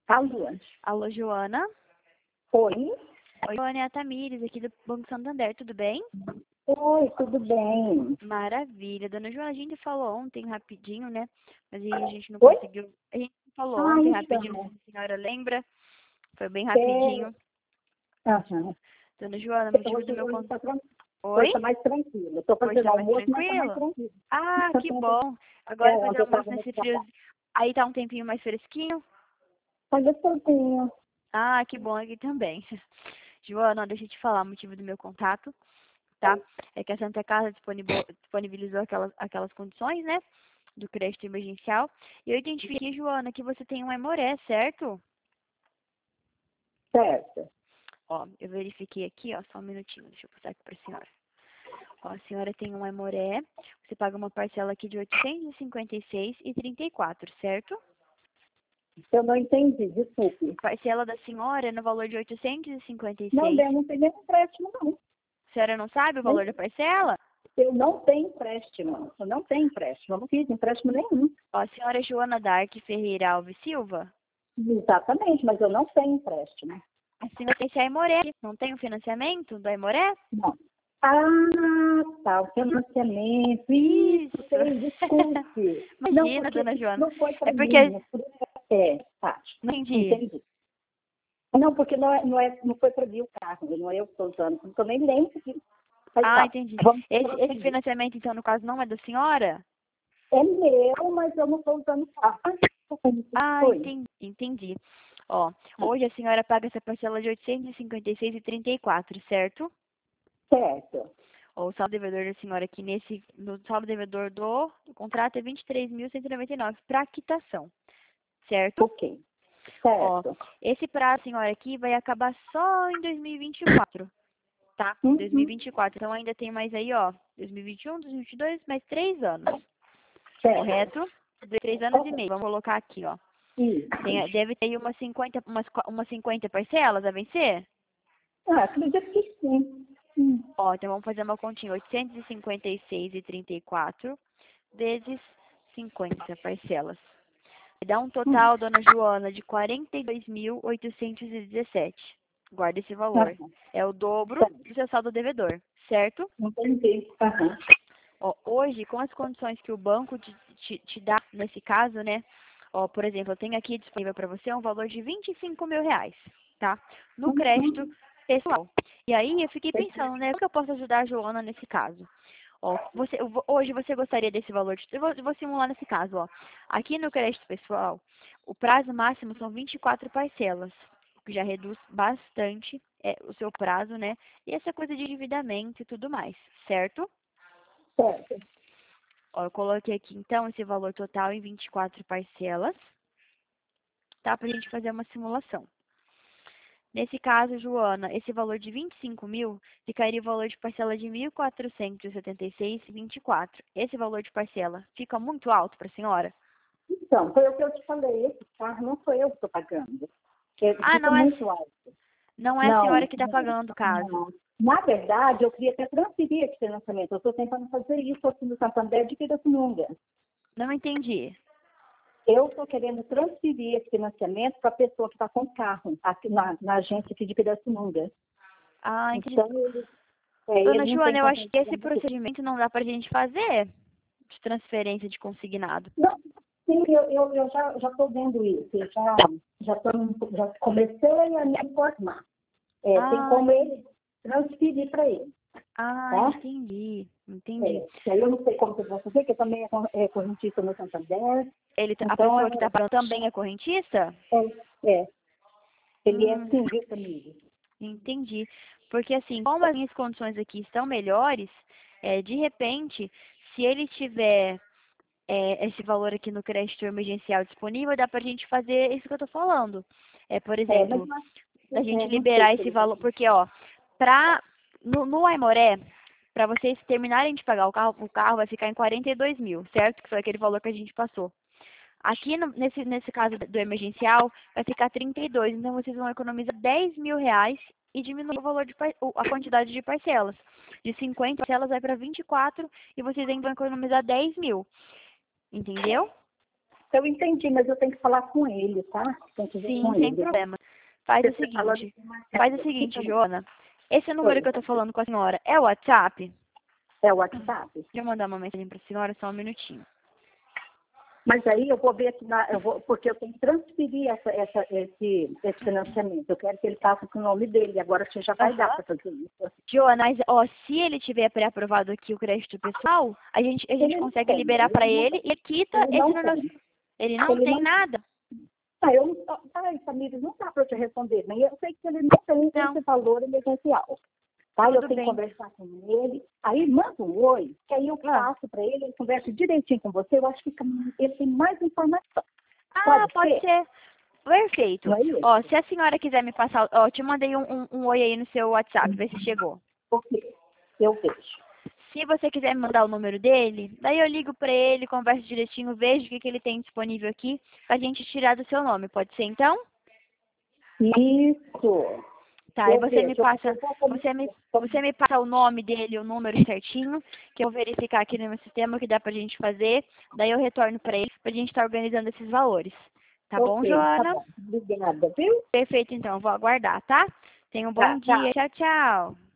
Alô? Alô, Joana? Oi? Oi, Joana, é a Tamires, aqui do Banco Santander, tudo bem? Oi, tudo bem? Maravilha. Dona Joana, a gente falou ontem rapidinho, né? Mas aí a gente não Oi? conseguiu. A gente falou Ah, ontem rapidinho, não então. sei se a senhora lembra. Foi bem É... rapidinho. Aham. Dona Joana, o motivo do meu Hoje contato. hoje Oi? tá mais tranquilo. Estou Hoje fazendo tá mais almoço, mas tá mais tranquilo? tranquilo. Ah, que bom. Agora fazer Ontem eu almoço estava no nesse frio. trabalho. Aí tá um tempinho mais fresquinho? Mas eu soltinho. Ah, que bom aqui também. Joana, deixa eu te falar o motivo do meu contato, tá? É que a Santa Casa disponibilizou aquelas condições, né? Do crédito emergencial. E eu identifiquei, Joana, que você tem um Aimoré, certo? Certo. Ó, eu verifiquei aqui, ó, só um minutinho, deixa eu passar aqui para a senhora. Ó, a senhora tem um Aimoré, você paga uma parcela aqui de R$ 856,34, certo? Eu não entendi, desculpe. Parcela da senhora é no valor de Não, 856. eu não tenho nenhum empréstimo, não. A senhora não sabe o valor Nem- da parcela? Eu não tenho empréstimo. Eu não tenho empréstimo. Eu não fiz empréstimo nenhum. Ó, a senhora é Joana Dark Ferreira Alves Silva? Exatamente, mas eu não tenho empréstimo. A senhora tem esse Aimoré, não tem o financiamento do Aimoré? Não. Ah, tá, o financiamento. Isso, Isso. tem, desculpe. Não, Imagina, porque dona Joana. não foi para É porque. mim. Tá, Não entendi. entendi. Não, porque não foi para mim o carro, não é eu que estou usando. Então nem lembro que. Mas Ah, tá, entendi. vamos Esse prosseguir. financiamento, então, no caso, não é da senhora? É meu, mas eu não estou usando o carro. Ah, Foi. entendi. Ó, hoje a senhora paga essa parcela de 856,34, certo? Certo. Ó, o saldo devedor da senhora aqui no saldo devedor do contrato é 23.199 para quitação, certo? Ok. Ó, Certo. esse prazo, senhora, aqui vai acabar só em 2024, tá? Uhum. 2024. Então ainda tem mais aí, ó, 2021, 2022, mais 3 anos, Certo. correto? 3 anos e meio. Vamos colocar aqui, ó. Isso. Deve ter aí umas 50 parcelas a vencer? Ah, acredito que sim. Ó, então vamos fazer uma continha. 856,34 vezes 50 parcelas. Dá um Hum. total, dona Joana, de 42.817. Guarda esse valor. Aham. É o dobro Certo. do seu saldo devedor, certo? Entendi. Aham. Ó, hoje, com as condições que o banco te dá, nesse caso, né? Ó, por exemplo, eu tenho aqui disponível para você um valor de R$ 25.000, tá? No crédito Uhum. pessoal. E aí eu fiquei pensando, né? Como que eu posso ajudar a Joana nesse caso? Ó, hoje você gostaria desse valor eu vou simular nesse caso, ó. Aqui no crédito pessoal, o prazo máximo são 24 parcelas, o que já reduz bastante o seu prazo, né? E essa coisa de endividamento e tudo mais, certo? Certo. Ó, eu coloquei aqui então esse valor total em 24 parcelas, tá? Pra gente fazer uma simulação. Nesse caso, Joana, esse valor de 25 mil ficaria o valor de parcela de 1.476,24. Esse valor de parcela fica muito alto para a senhora? Então, foi o que eu te falei, esse carro não foi eu que estou pagando. Ah, Fica não é, muito alto. não é a senhora Não, que está pagando o caso. não. Na verdade, eu queria até transferir esse financiamento. Eu estou tentando fazer isso aqui no Santander de Pirassununga. Não entendi. Eu estou querendo transferir esse financiamento para a pessoa que está com o carro, aqui na agência aqui de Pirassununga. Ah, entendi. Então, Dona ele não tem Joana, eu acho condições que de esse pagar tudo. procedimento não dá para a gente fazer de transferência de consignado. Não, sim, eu já estou vendo isso. Eu já comecei a me informar. Tem Ah, como ele transferir para ele, tá? entendi. Entendi. Que aí eu não sei como que eu vou fazer, que eu também é correntista no Santander. A Então, pessoa que está pagando também é correntista? é, ele é Hum, civil comigo. entendi. Porque assim, como as minhas condições aqui estão melhores, de repente, se ele tiver esse valor aqui no crédito emergencial disponível, dá pra gente fazer isso que eu tô falando. Por Mas exemplo, da gente não sei liberar se esse ele vai. valor, porque ó, no Aimoré, para vocês terminarem de pagar o carro vai ficar em 42 mil, certo? Que foi aquele valor que a gente passou. Aqui nesse caso do emergencial, vai ficar 32. Então vocês vão economizar R$ 10.000 e diminuir o valor a quantidade de parcelas. De 50 parcelas vai para 24 e vocês ainda vão economizar 10 mil. Entendeu? Eu entendi, mas eu tenho que falar com ele, tá? Tem que ver Sim, com sem ele. problema. Faz o Você fala- seguinte, Joana. Esse número Oi. que eu tô falando com a senhora é o WhatsApp? É o WhatsApp? Deixa eu mandar uma mensagem pra senhora, só um minutinho. Mas aí eu vou ver aqui, porque eu tenho que transferir esse financiamento. Eu quero que ele faça com o nome dele. Agora você já vai dar para fazer isso. Joana, mas, ó, se ele tiver pré-aprovado aqui o crédito pessoal, a gente Ele não consegue tem, liberar para ele e quita ele esse não número. tem. Ele não Ele tem não nada. eu não. Ai, Samir, não dá para eu te responder. Mas eu sei que ele não tem Não. esse valor emergencial. Tá? Eu Tudo tenho que bem. conversar com ele. Aí manda um oi, que aí eu passo para ele, ele conversa direitinho com você. Eu acho que ele tem mais informação. Pode ser. Perfeito. Não é isso? Ó, se a senhora quiser me passar, ó, eu te mandei um oi aí no seu WhatsApp, ver se chegou. Ok, eu vejo. Se você quiser me mandar o número dele, daí eu ligo pra ele, converso direitinho, vejo o que ele tem disponível aqui, pra gente tirar do seu nome. Pode ser então? Isso. Tá, aí Eu você me vejo. passa, você me passa o nome dele, o número certinho, que eu vou verificar aqui no meu sistema o que dá pra gente fazer, daí eu retorno pra ele, pra gente estar organizando esses valores. Tá bom, Ok, tá Joana? bom. Obrigada, viu? Perfeito, então, vou aguardar, tá? Tenha um bom Tá, tá. dia. Tchau, tchau.